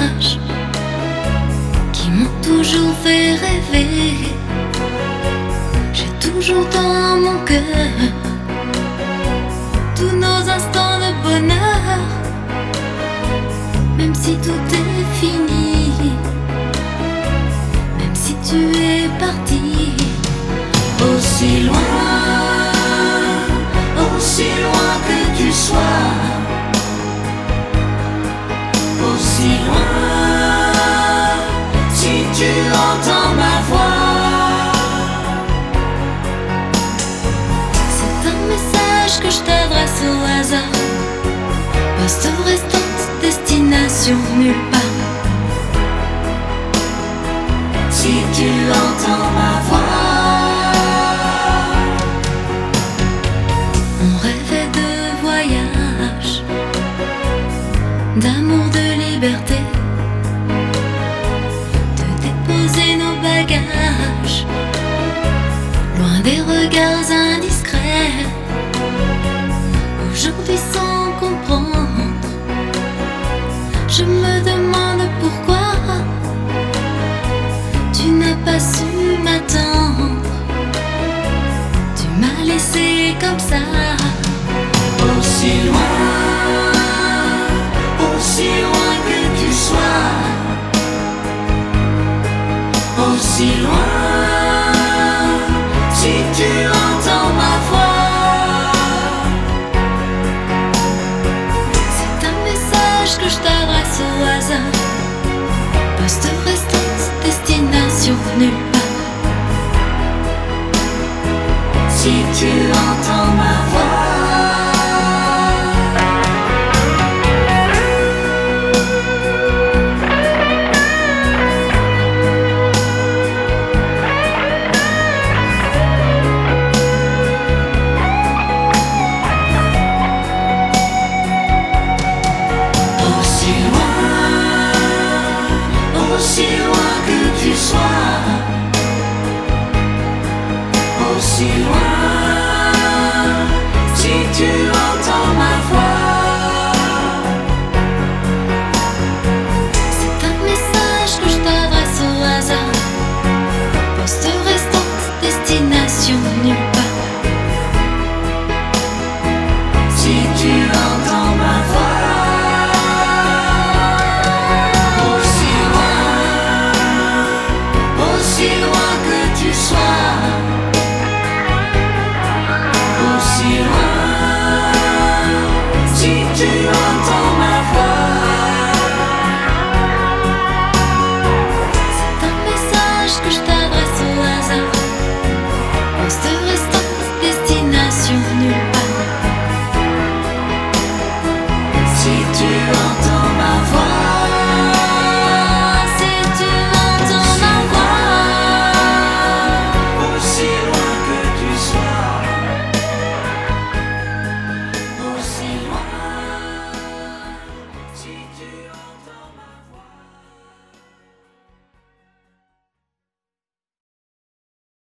voyages qui m'ont toujours fait rêver. J'ai toujours dans mon cœur tous nos instants de bonheur, même si tout est fini, même si tu es parti. Aussi loin que tu sois, aussi loin, si tu entends ma voix. C'est un message que je t'adresse au hasard, poste restante, destination nulle part. Si tu entends ma voix. On rêvait de voyage, d'amour, de liberté, de déposer nos bagages loin des regards indiscrets. Aujourd'hui sans comprendre, je me demande pourquoi tu n'as pas su m'attendre. Tu m'as laissé comme ça. Aussi loin que tu sois, aussi loin, si tu entends ma voix. C'est un message que je t'adresse au hasard, poste restante, destination nulle part. Si tu entends ma voix. Aussi loin que tu sois, aussi loin, si tu entends ma voix. C'est un message que je t'adresse au hasard, poste restante, destination nulle part. Si tu entends ma voix. Aussi loin que tu sois.